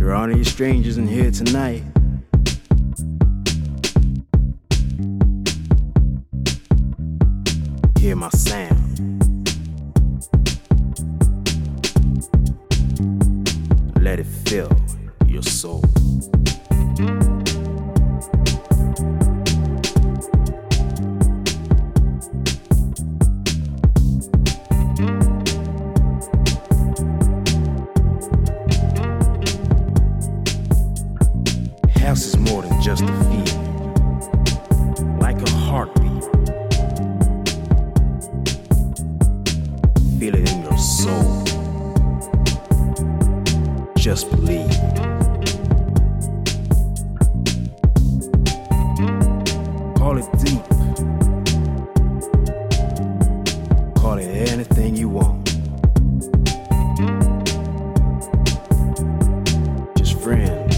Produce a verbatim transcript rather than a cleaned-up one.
aren't any strangers in here tonight. Hear my sound. Let it fill your soul. House is more than just a feeling, like a heartbeat. Feel it in your soul. Just believe. Call it deep. Call it anything you want. Just friends.